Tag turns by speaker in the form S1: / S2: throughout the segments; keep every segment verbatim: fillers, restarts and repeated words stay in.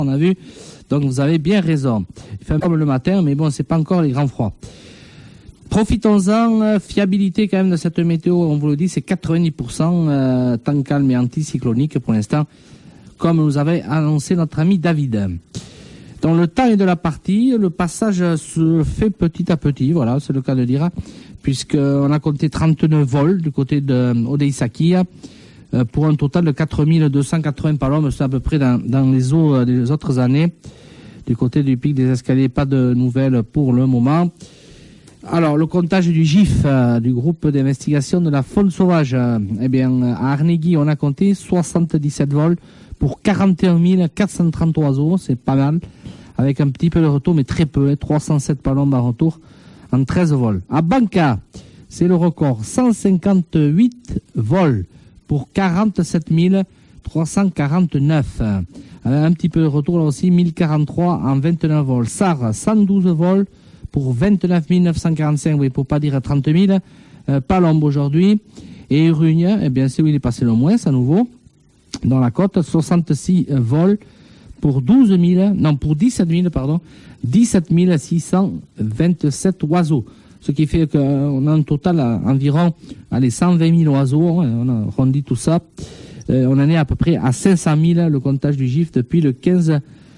S1: on a vu. Donc vous avez bien raison. Il fait un peu le matin, mais bon, c'est pas encore les grands froids. Profitons-en, fiabilité quand même de cette météo, on vous le dit, c'est quatre-vingt-dix pour cent, euh, temps calme et anticyclonique pour l'instant, comme nous avait annoncé notre ami David. Dans le temps et de la partie, le passage se fait petit à petit, voilà, c'est le cas de dire, puisqu'on a compté trente-neuf vols du côté de Odeisaki, euh, pour un total de quatre mille deux cent quatre-vingts palombes, c'est à peu près dans, dans les eaux des autres années. Du côté du pic des escaliers, pas de nouvelles pour le moment. Alors, le comptage du G I F, euh, du groupe d'investigation de la faune sauvage, euh, eh bien, à Arnegui, on a compté soixante-dix-sept vols pour quarante et un mille quatre cent trente oiseaux, c'est pas mal, avec un petit peu de retour, mais très peu, hein, trois cent sept palombes en retour en treize vols. À Banca, c'est le record, cent cinquante-huit vols pour quarante-sept mille trois cent quarante-neuf. Un petit peu de retour là aussi, mille quarante-trois en vingt-neuf vols. Sarre, cent douze vols pour vingt-neuf mille neuf cent quarante-cinq, oui, pour pas dire trente mille, euh, palombes aujourd'hui. Et Rugne, eh bien, c'est où il est passé le moins, à nouveau, dans la côte, soixante-six vols pour douze mille, non, pour dix-sept mille, pardon, dix-sept mille six cent vingt-sept oiseaux. Ce qui fait qu'on a un total à environ, allez, cent vingt mille oiseaux, hein, on a arrondi tout ça. Euh, on en est à peu près à cinq cent mille, le comptage du G I F depuis le quinze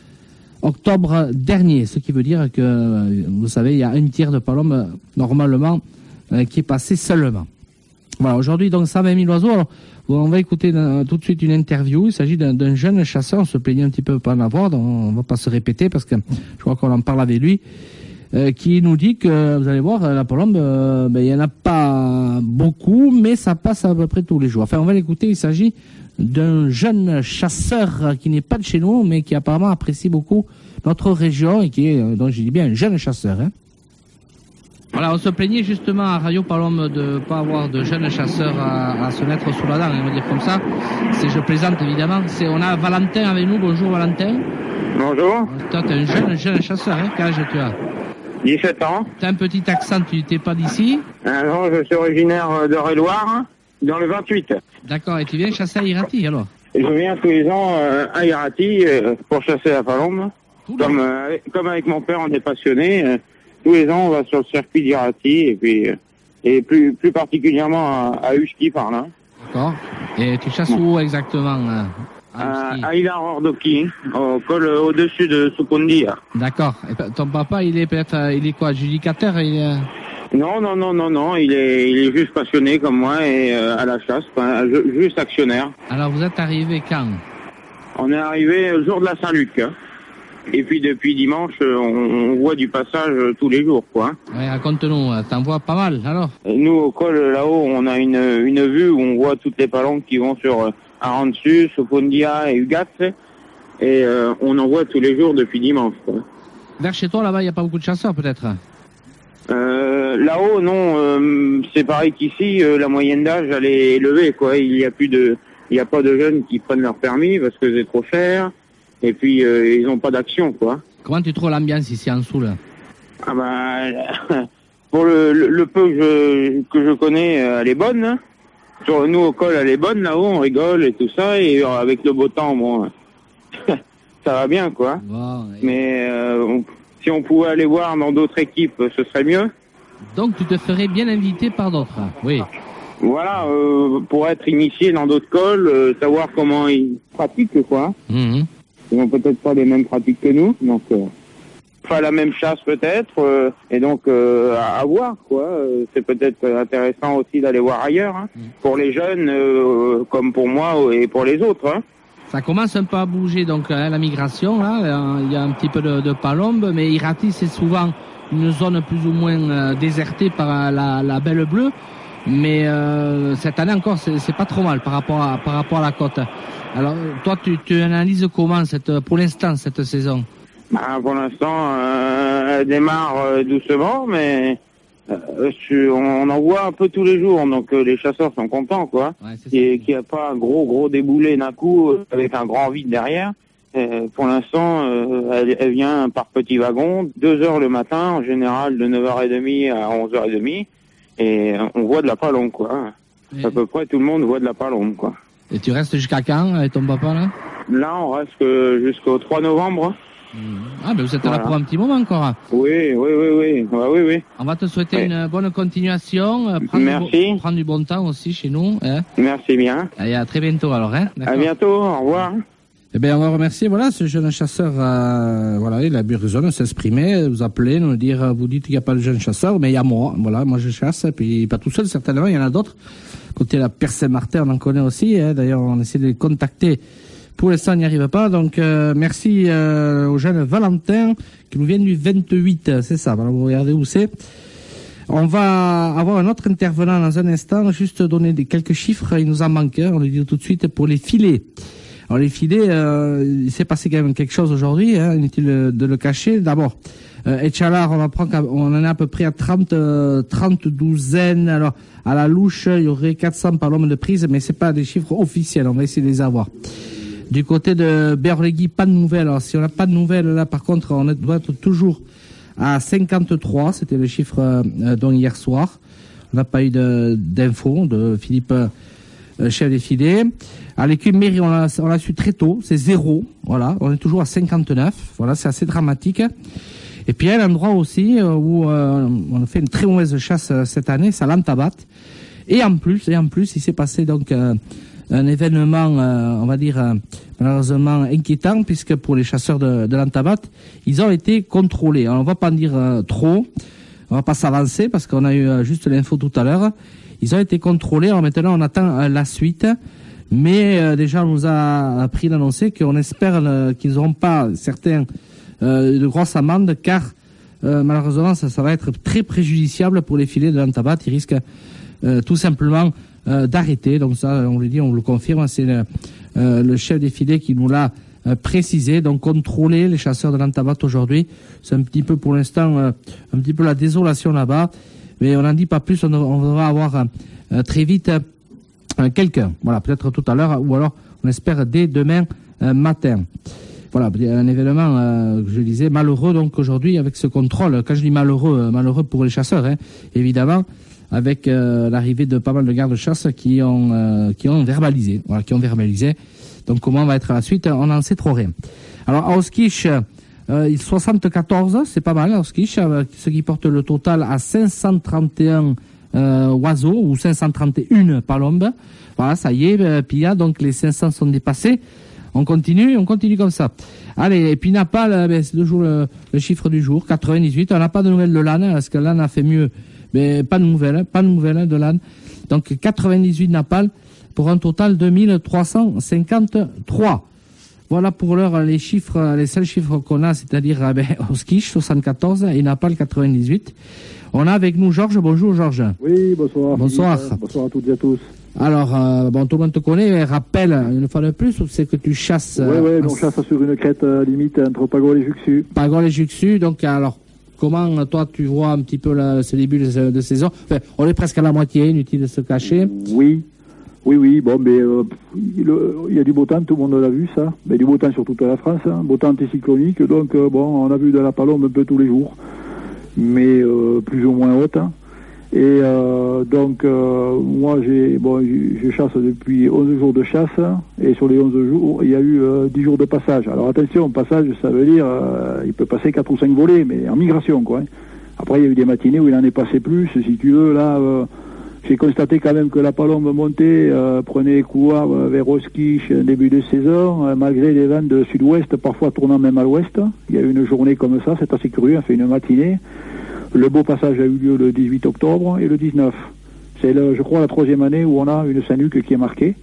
S1: octobre dernier. Ce qui veut dire que, vous savez, il y a un tiers de palombes, normalement, euh, qui est passé seulement. Voilà, aujourd'hui, donc, cent vingt mille oiseaux. Alors, on va écouter euh, tout de suite une interview. Il s'agit d'un, d'un jeune chasseur. On se plaignait un petit peu de pas en avoir, donc on va pas se répéter parce que je crois qu'on en parle avec lui. Euh, qui nous dit que, vous allez voir, la palombe, euh, ben, il n'y en a pas beaucoup, mais ça passe à peu près tous les jours. Enfin, on va l'écouter, il s'agit d'un jeune chasseur qui n'est pas de chez nous, mais qui apparemment apprécie beaucoup notre région et qui est, euh, donc je dis bien, un jeune chasseur. Hein. Voilà, on se plaignait justement à Radio Palombe de ne pas avoir de jeunes chasseurs à, à se mettre sous la dent, on va dire comme ça. C'est, je plaisante évidemment. C'est, on a Valentin avec nous. Bonjour Valentin.
S2: Bonjour.
S1: Toi, t'es un jeune, jeune chasseur, hein. Quel âge tu as?
S2: dix-sept ans.
S1: T'as un petit accent, tu n'étais pas d'ici?
S2: Ah non, je suis originaire d'Eure-et-Loire, dans le vingt-huit.
S1: D'accord, et tu viens chasser à Irati alors?
S2: Je viens tous les ans euh, à Irati euh, pour chasser la palombe. Comme, euh, comme avec mon père, on est passionné. Euh, tous les ans, on va sur le circuit d'Irati et puis euh, et plus plus particulièrement à, à Uski par là.
S1: D'accord. Et tu chasses où exactement? euh
S2: À, à Ilar-Ordoki, au col au-dessus de Sukundi.
S1: D'accord. Et ton papa, il est peut-être, il est quoi, adjudicataire? Il est...
S2: Non, non, non, non, non. Il est, il est juste passionné comme moi et euh, à la chasse, enfin, juste actionnaire.
S1: Alors, vous êtes arrivé quand?
S2: On est arrivé le jour de la Saint-Luc. Et puis depuis dimanche, on, on voit du passage tous les jours, quoi.
S1: Ouais, raconte-nous. T'en vois pas mal, alors?
S2: Nous, au col là-haut, on a une, une vue où on voit toutes les palombes qui vont sur Aransu, Sopondia et Ugat, et euh, on en voit tous les jours depuis dimanche, quoi.
S1: Vers chez toi, là-bas, il n'y a pas beaucoup de chasseurs, peut-être?
S2: euh, Là-haut, non, euh, c'est pareil qu'ici, euh, la moyenne d'âge, elle est élevée, quoi. Il y a plus de, il y a pas de jeunes qui prennent leur permis parce que c'est trop cher, et puis euh, ils n'ont pas d'action, quoi.
S1: Comment tu trouves l'ambiance ici en dessous, là?
S2: Ah bah, pour le, le, le peu que je, que je connais, elle est bonne, hein. Sur nous au col, elle est bonne là-haut, on rigole et tout ça, et avec le beau temps, bon, ça va bien, quoi.
S1: Bon, et...
S2: Mais euh, on, si on pouvait aller voir dans d'autres équipes, ce serait mieux.
S1: Donc tu te ferais bien inviter par d'autres? Oui.
S2: Voilà, euh, pour être initié dans d'autres cols, euh, savoir comment ils pratiquent, quoi.
S1: Mmh.
S2: Ils n'ont peut-être pas les mêmes pratiques que nous, donc... Euh... Enfin, la même chasse peut-être, euh, et donc euh, à, à voir, quoi. Euh, c'est peut-être intéressant aussi d'aller voir ailleurs, hein, mmh. pour les jeunes euh, comme pour moi et pour les autres. Hein.
S1: Ça commence un peu à bouger, donc hein, la migration, là, il y a un petit peu de, de palombes, mais Irati, c'est souvent une zone plus ou moins euh, désertée par la, la Belle Bleue, mais euh, cette année encore, c'est, c'est pas trop mal par rapport à, par rapport à la côte. Alors, toi, tu, tu analyses comment, cette, pour l'instant, cette saison?
S2: Ah, pour l'instant, euh, elle démarre euh, doucement, mais euh, on en voit un peu tous les jours, donc euh, les chasseurs sont contents, quoi. Ouais, qu'il n'y a pas un gros, gros déboulé d'un coup euh, avec un grand vide derrière. Euh, pour l'instant, euh, elle, elle vient par petits wagons, deux heures le matin, en général de neuf heures trente à onze heures trente, et on voit de la palombe, quoi. Et... à peu près tout le monde voit de la palombe, quoi.
S1: Et tu restes jusqu'à quand avec ton papa là?
S2: Là, on reste jusqu'au trois novembre.
S1: Ah, ben vous êtes voilà. là pour un petit moment encore.
S2: Oui, oui, oui, oui. Ouais, oui, oui.
S1: On va te souhaiter oui. une bonne continuation.
S2: Prendre Merci.
S1: Du bon, prendre du bon temps aussi chez nous. Hein.
S2: Merci bien.
S1: Et à très bientôt alors. Hein.
S2: À bientôt, au revoir.
S1: Eh bien, on va remercier voilà, ce jeune chasseur. Euh, voilà, il a bien raison de s'exprimer, vous appeler, nous dire, vous dites qu'il n'y a pas de jeune chasseur, mais il y a moi. Voilà, moi je chasse, et puis pas tout seul certainement, il y en a d'autres. Côté la Percé-Martin, on en connaît aussi. Hein. D'ailleurs, on essaie de les contacter. Pour l'instant, on n'y arrive pas. Donc, euh, merci euh, au jeune Valentin qui nous vient du vingt-huit. C'est ça. Alors, vous regardez où c'est. On va avoir un autre intervenant dans un instant. Juste donner des, quelques chiffres. Il nous en manque. Hein, on le dit tout de suite pour les filets. Alors, les filets, euh, il s'est passé quand même quelque chose aujourd'hui. Hein, inutile de, de le cacher. D'abord, euh, Etchalar, on, on en est à peu près à trente, euh, trente douzaines. Alors, à la louche, il y aurait quatre cents par l'homme de prise, mais c'est pas des chiffres officiels. On va essayer de les avoir. Du côté de Berlegui, pas de nouvelles. Alors, si on n'a pas de nouvelles, là, par contre, on doit être toujours à cinquante-trois. C'était le chiffre euh, dont hier soir. On n'a pas eu d'infos de, de Philippe, euh, chef des filets. À l'équipe mairie, on l'a on l'a su très tôt. C'est zéro. Voilà. On est toujours à cinquante-neuf. Voilà, c'est assez dramatique. Et puis, il y a un endroit aussi où euh, on a fait une très mauvaise chasse euh, cette année, c'est à l'Antabat. Et en plus, et en plus, il s'est passé donc... Euh, un événement, euh, on va dire, euh, malheureusement inquiétant, puisque pour les chasseurs de, de l'Antabat, ils ont été contrôlés. Alors, on va pas en dire euh, trop, on va pas s'avancer, parce qu'on a eu euh, juste l'info tout à l'heure. Ils ont été contrôlés, alors maintenant on attend euh, la suite, mais euh, déjà on nous a appris d'annoncer qu'on espère euh, qu'ils n'auront pas certains euh, de grosses amendes, car euh, malheureusement ça, ça va être très préjudiciable pour les filets de l'Antabat. Ils risquent euh, tout simplement Euh, d'arrêter. Donc ça, on le dit, on le confirme, c'est le, euh, le chef des filets qui nous l'a euh, précisé. Donc contrôler les chasseurs de l'Antabat aujourd'hui, c'est un petit peu pour l'instant euh, un petit peu la désolation là-bas, mais on n'en dit pas plus. On, on va avoir euh, très vite euh, quelqu'un, voilà, peut-être tout à l'heure, ou alors on espère dès demain euh, matin. Voilà, un événement, euh, je disais, malheureux donc aujourd'hui avec ce contrôle. Quand je dis malheureux, euh, malheureux pour les chasseurs, hein, évidemment, avec euh, l'arrivée de pas mal de gardes-chasse qui ont euh, qui ont verbalisé, voilà, qui ont verbalisé. Donc comment va être la suite, on n'en sait trop rien. Alors à Oskish, euh, soixante-quatorze, c'est pas mal, Oskish, euh, ce qui porte le total à cinq cent trente et un euh, oiseaux ou cinq cent trente et un palombes. Voilà, ça y est, euh, Pia, donc les cinq cents sont dépassés. On continue, on continue comme ça. Allez, et puis Napal, euh, ben, c'est le, jour, le, le chiffre du jour, quatre-vingt-dix-huit. On n'a pas de nouvelles de l'A N, parce que l'A N a fait mieux. Mais pas de nouvelles, pas de nouvelles de l'A N. Donc quatre-vingt-dix-huit Napal pour un total de mille trois cent cinquante-trois. Voilà pour l'heure les chiffres, les seuls chiffres qu'on a, c'est-à-dire ben, Oskish soixante-quatorze et Napal quatre-vingt-dix-huit. On a avec nous Georges. Bonjour Georges.
S3: Oui, bonsoir.
S1: Bonsoir.
S3: Philippe. Bonsoir à toutes et à tous.
S1: Alors, euh, bon, tout le monde te connaît. Rappelle une fois de plus, c'est que tu chasses.
S3: Oui, oui, euh, on chasse sur une crête euh, limite entre Pagol et Juxu.
S1: Pagol et Juxu. Donc, alors. Comment, toi, tu vois un petit peu la, ce début de, de saison? Enfin, on est presque à la moitié, inutile de se cacher.
S3: Oui, oui, oui. Bon, mais euh, il, il y a du beau temps, tout le monde l'a vu, ça. Mais du beau temps sur toute la France, hein. Beau temps anticyclonique. Donc, euh, bon, on a vu de la palombe un peu tous les jours, mais euh, plus ou moins haute. Hein. Et euh, donc, euh, moi, j'ai, bon, je chasse depuis onze jours de chasse, et sur les onze jours, il y a eu euh, dix jours de passage. Alors attention, passage, ça veut dire, euh, il peut passer quatre ou cinq volets, mais en migration, quoi. Hein. Après, il y a eu des matinées où il en est passé plus, si tu veux. Là, euh, j'ai constaté quand même que la palombe montait, euh, prenait couloir euh, vers Oskish, début de saison, euh, malgré les vents de sud-ouest, parfois tournant même à l'ouest. Il y a eu une journée comme ça, c'est assez curieux, on fait une matinée. Le beau passage a eu lieu le dix-huit octobre et le dix-neuf. C'est, le, je crois, la troisième année où on a une Saint-Luc qui est marquée.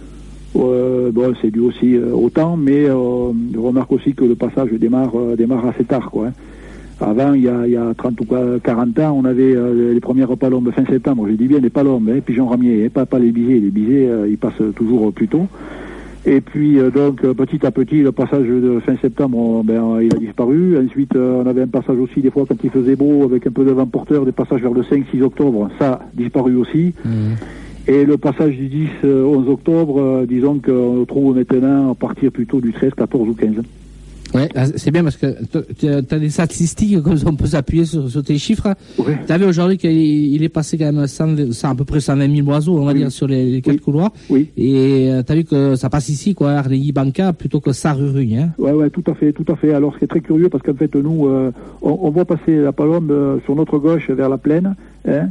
S3: Euh, bon, c'est dû aussi euh, au temps, mais euh, je remarque aussi que le passage démarre, euh, démarre assez tard, quoi. Hein. Avant, il y, a, il y a trente ou quarante ans, on avait euh, les premières palombes fin septembre. Je dis bien des palombes, hein, pigeons ramiers, hein, pas, pas les bisés. Les bisés, euh, ils passent toujours plus tôt. Et puis, euh, donc, petit à petit, le passage de fin septembre, on, ben, il a disparu. Ensuite, euh, on avait un passage aussi, des fois, quand il faisait beau, avec un peu de vent porteur, des passages vers le cinq six octobre. Ça a disparu aussi. Mmh. Et le passage du dix onze octobre, euh, disons qu'on le trouve maintenant à partir plutôt du treize quatorze ou quinze.
S1: Ouais, c'est bien parce que tu as des statistiques comme on peut s'appuyer sur, sur tes chiffres.
S3: Ouais.
S1: Tu as vu aujourd'hui qu'il il est passé quand même cent, à peu près cent vingt mille oiseaux, on va oui. dire, sur les, les quatre oui. couloirs.
S3: Oui.
S1: Et tu as vu que ça passe ici, quoi, Arnegui Banca, plutôt que Sarrurugne. Hein.
S3: Ouais, ouais, tout à fait, tout à fait. Alors, c'est très curieux parce qu'en fait, nous, euh, on, on voit passer la palombe euh, sur notre gauche vers la plaine. Hein.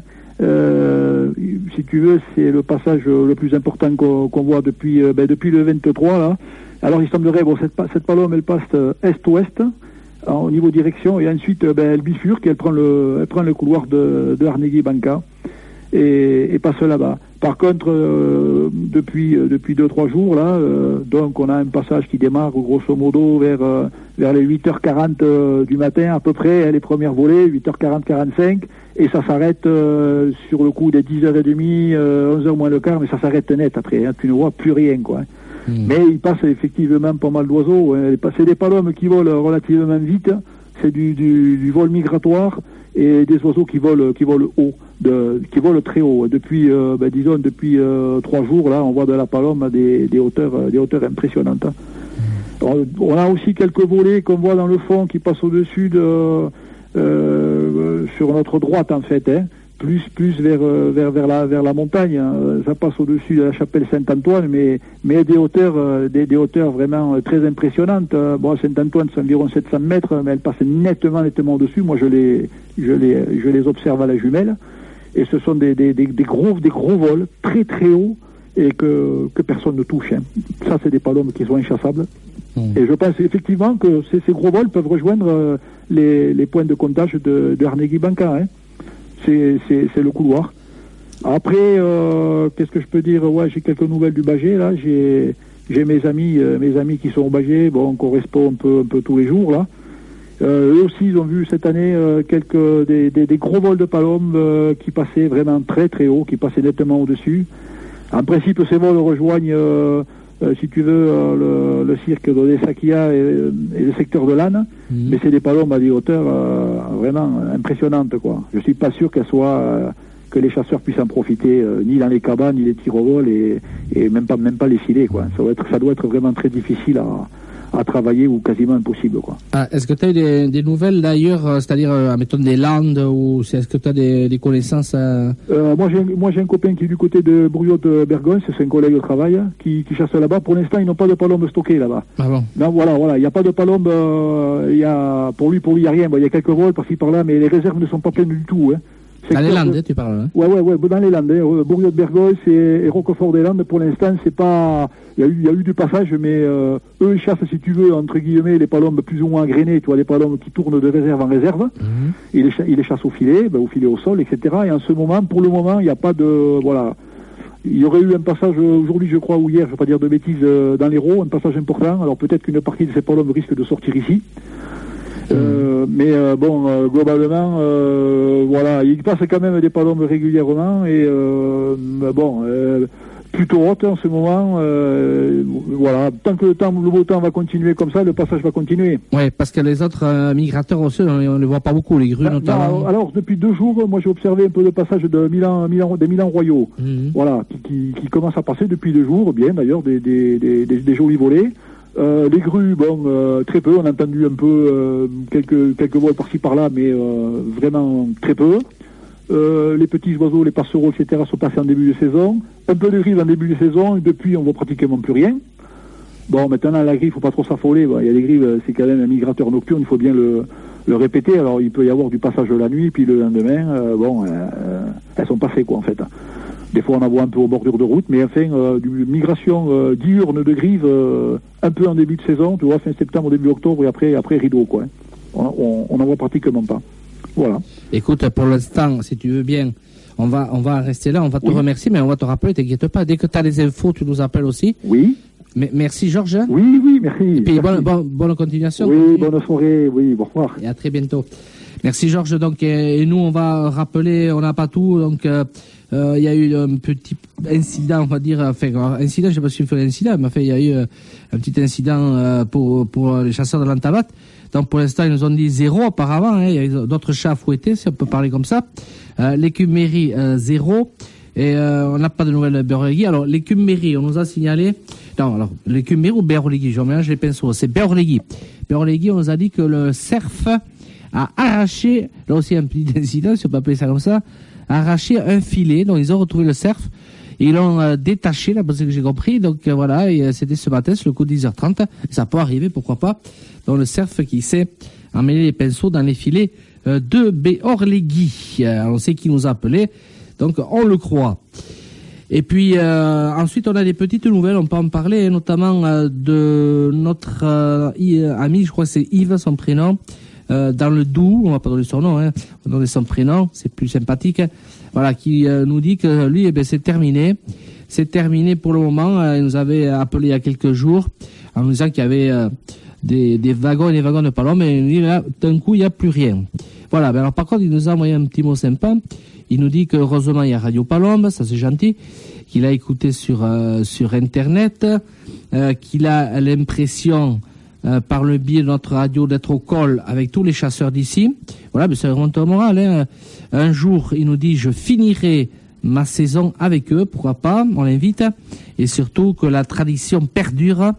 S3: Euh, si tu veux, c'est le passage le plus important qu'on, qu'on voit depuis, euh, ben, depuis le vingt-trois, là. Alors, il semblerait, bon, cette, cette palombe, elle passe euh, est-ouest, hein, au niveau direction, et ensuite, euh, ben, elle bifurque, elle prend le, elle prend le couloir de, de Arnegui Banca, et, et passe là-bas. Par contre, euh, depuis, euh, depuis deux, trois jours, là, euh, donc, on a un passage qui démarre, grosso modo, vers, euh, vers les huit heures quarante euh, du matin, à peu près, hein, les premières volées, huit heures quarante, quarante-cinq, et ça s'arrête euh, sur le coup des dix heures trente, euh, onze heures moins le quart, mais ça s'arrête net après, hein, tu ne vois plus rien, quoi. Mmh. Mais il passe effectivement pas mal d'oiseaux. Hein. C'est des palombes qui volent relativement vite. C'est du, du, du vol migratoire et des oiseaux qui volent, qui volent haut, de, qui volent très haut. Depuis, euh, ben, disons, depuis euh, trois jours, là, on voit de la palombe à des, des hauteurs, des hauteurs impressionnantes. Hein. On, on a aussi quelques volets qu'on voit dans le fond qui passent au-dessus de, euh, sur notre droite, en fait. Hein. plus plus vers vers vers la vers la montagne, hein. Ça passe au-dessus de la chapelle Saint-Antoine, mais mais des hauteurs euh, des, des hauteurs vraiment euh, très impressionnantes. Bon, Saint-Antoine c'est environ sept cents mètres, mais elle passe nettement nettement au-dessus. Moi je les je les je les observe à la jumelle, et ce sont des des des, des gros des gros vols très très hauts et que que personne ne touche. Hein. Ça c'est des palombes qui sont inchassables. Mmh. Et je pense effectivement que ces, ces gros vols peuvent rejoindre euh, les les points de comptage de de Arnegui Banca. Hein. C'est, c'est, c'est le couloir. Après, euh, qu'est-ce que je peux dire? Ouais, j'ai quelques nouvelles du Bagé, là. J'ai, j'ai mes amis, euh, mes amis qui sont au Bagé. Bon, on correspond un peu, un peu tous les jours, là. Euh, eux aussi, ils ont vu cette année euh, quelques, des, des, des gros vols de palombes euh, qui passaient vraiment très, très haut, qui passaient nettement au-dessus. En principe, ces vols rejoignent, euh, euh, si tu veux, euh, le, le cirque d'Odessakia et, et le secteur de l'Âne. Mmh. Mais c'est des palombes à des hauteurs euh, vraiment impressionnantes, quoi. Je suis pas sûr qu'elles soient, euh, que les chasseurs puissent en profiter, euh, ni dans les cabanes, ni les tirs au vol, et, et même pas, même pas les filets, quoi. Ça doit être, ça doit être vraiment très difficile à, à travailler, ou quasiment impossible, quoi.
S1: Ah, est-ce que tu as eu des, des nouvelles d'ailleurs, euh, c'est-à-dire, euh, mettons des Landes, ou est-ce que tu as des, des connaissances euh... Euh,
S3: moi, j'ai, moi j'ai un copain qui est du côté de Bourriot-de-Bergogne, c'est un collègue de travail, qui, qui chasse là-bas. Pour l'instant, ils n'ont pas de palombes stockées là-bas.
S1: Ah bon?
S3: Non, voilà, voilà, il n'y a pas de palombes, euh, il y a, pour lui, pour lui, il n'y a rien. Bon, il y a quelques vols par-ci par-là, mais les réserves ne sont pas pleines du tout, hein.
S1: Dans les Landes, de... tu parles, hein?
S3: Ouais, ouais, ouais, dans les Landes, hein. Bourriot-de-Bergogne et, et Roquefort-des-Landes, pour l'instant, c'est pas, il y a eu, il y a eu du passage, mais, euh, eux, ils chassent, si tu veux, entre guillemets, les palombes plus ou moins grainées, tu vois, les palombes qui tournent de réserve en réserve. Mm-hmm. Ils les, ils les chassent au filet, ben, au filet au sol, et cetera. Et en ce moment, pour le moment, il n'y a pas de, voilà. Il y aurait eu un passage aujourd'hui, je crois, ou hier, je ne vais pas dire de bêtises, euh, dans l'Hérault, un passage important. Alors peut-être qu'une partie de ces palombes risque de sortir ici. Euh, mais euh, bon, euh, globalement, euh, voilà, il passe quand même des palombes régulièrement, et euh, bon, euh, plutôt haute en ce moment. Euh, voilà, tant que le temps, le beau temps va continuer comme ça, le passage va continuer.
S1: Oui, parce que les autres euh, migrateurs aussi, on ne les voit pas beaucoup, les grues ah, notamment.
S3: Non, alors, alors, depuis deux jours, moi j'ai observé un peu le passage de Milan, Milan, des Milan royaux, mmh. voilà, qui, qui, qui commence à passer depuis deux jours, bien d'ailleurs, des, des, des, des, des jolis volets. Euh, les grues, bon, euh, très peu. On a entendu un peu euh, quelques quelques vols par-ci par-là, mais euh, vraiment très peu. Euh, les petits oiseaux, les passereaux, et cetera sont passés en début de saison. Un peu de grive en début de saison, et depuis on voit pratiquement plus rien. Bon, maintenant la griffe, faut pas trop s'affoler. Bon, il y a des grives, c'est quand même un migrateur nocturne, il faut bien le le répéter. Alors il peut y avoir du passage la nuit, puis le lendemain, euh, bon, euh, elles sont passées quoi en fait. Des fois, on en voit un peu aux bordures de route, mais enfin, euh, du migration euh, diurne de grive, euh, un peu en début de saison, tu vois, fin septembre, début octobre, et après, après rideau, quoi. On n'en voit pratiquement pas. Voilà.
S1: Écoute, pour l'instant, si tu veux bien, on va, on va rester là, on va te oui. remercier, mais on va te rappeler, t'inquiète pas, dès que tu as les infos, tu nous appelles aussi.
S3: Oui.
S1: Mais, merci, Georges.
S3: Oui, oui, merci.
S1: Et puis,
S3: merci.
S1: Bonne, bonne, bonne continuation.
S3: Oui, bonne soirée, oui, au revoir.
S1: Et à très bientôt. Merci, Georges. Donc, et nous, on va rappeler, on n'a pas tout, donc, euh, il euh, y a eu un petit incident, on va dire, enfin, incident, je ne sais pas si il fait l'incident, mais enfin, il y a eu euh, un petit incident euh, pour, pour les chasseurs de l'Antabat. Donc, pour l'instant, ils nous ont dit zéro, apparemment, hein, il y a eu d'autres chats fouettés, si on peut parler comme ça. Euh, l'écumérie, euh, zéro. Et euh, on n'a pas de nouvelles Beorlegui. Alors, l'écume Méry, on nous a signalé... Non, alors, l'écume Méry ou Beorlegui, je mélange les pinceaux. C'est Beorlegui. Beorlegui, on nous a dit que le cerf a arraché, là aussi un petit incident, si on peut appeler ça comme ça, a arraché un filet. Donc, ils ont retrouvé le cerf. Et ils l'ont euh, détaché, là, parce que j'ai compris. Donc, euh, voilà, et, euh, c'était ce matin, c'est le coup de dix heures trente. Ça peut arriver, pourquoi pas. Donc, le cerf qui s'est emmêlé les pinceaux dans les filets euh, de Beorlegui. Euh, on sait qui nous a appelé. Donc, on le croit. Et puis, euh, ensuite, on a des petites nouvelles. On peut en parler, notamment euh, de notre euh, ami, je crois que c'est Yves, son prénom, euh, dans le Doubs. On va pas donner son nom, hein. On va donner son prénom. C'est plus sympathique. Voilà, qui euh, nous dit que lui, eh ben, c'est terminé. C'est terminé pour le moment. Euh, il nous avait appelé il y a quelques jours en nous disant qu'il y avait euh, des, des wagons et des wagons de ballons, mais il nous dit là, d'un coup, il n'y a plus rien. Voilà. Ben alors, par contre, il nous a envoyé un petit mot sympa. Il nous dit que heureusement il y a Radio Palombe, ça c'est gentil, qu'il a écouté sur euh, sur internet, euh, qu'il a l'impression euh, par le biais de notre radio d'être au col avec tous les chasseurs d'ici. Voilà, mais ça remonte au moral. Hein. Un jour, il nous dit je finirai ma saison avec eux, pourquoi pas, on l'invite, et surtout que la tradition perdure.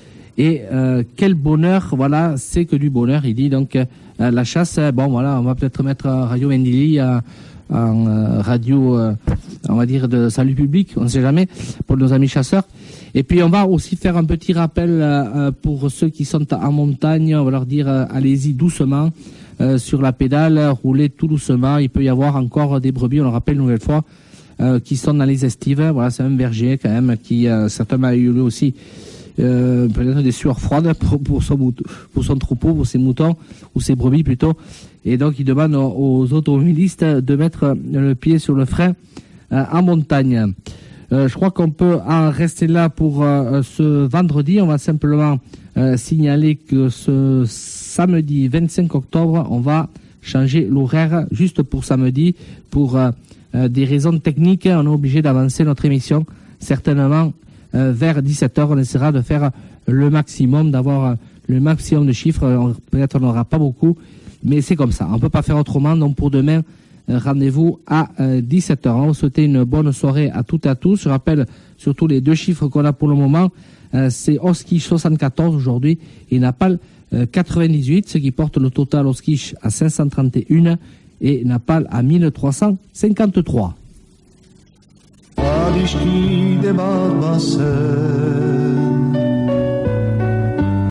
S1: Et euh, quel bonheur, voilà, c'est que du bonheur. Il dit donc euh, la chasse. Bon voilà, on va peut-être mettre Radio Mendili à en euh, radio, euh, on va dire, de salut public, on ne sait jamais, pour nos amis chasseurs. Et puis on va aussi faire un petit rappel euh, pour ceux qui sont en montagne, on va leur dire euh, allez-y doucement euh, sur la pédale, roulez tout doucement, il peut y avoir encore des brebis, on le rappelle une nouvelle fois, euh, qui sont dans les estives. Voilà, c'est un berger quand même qui euh, certainement a eu lui aussi Euh, peut-être des sueurs froides pour, pour, son mouton, pour son troupeau, pour ses moutons, ou ses brebis plutôt. Et donc, il demande aux, aux automobilistes de mettre le pied sur le frein euh, en montagne. Euh, je crois qu'on peut en rester là pour euh, ce vendredi. On va simplement euh, signaler que ce samedi vingt-cinq octobre, on va changer l'horaire juste pour samedi. Pour euh, euh, des raisons techniques, on est obligé d'avancer notre émission, certainement Euh, vers dix-sept heures, on essaiera de faire le maximum, d'avoir euh, le maximum de chiffres. Peut-être on n'aura pas beaucoup, mais c'est comme ça. On ne peut pas faire autrement. Donc pour demain, euh, rendez-vous à euh, dix-sept heures. On vous souhaite une bonne soirée à toutes et à tous. Je rappelle surtout les deux chiffres qu'on a pour le moment. Euh, c'est Oskish soixante-quatorze aujourd'hui et Napal euh, quatre-vingt-dix-huit, ce qui porte le total Oskish à cinq cent trente et un et Napal à mille trois cent cinquante-trois.
S4: Ališki de malbase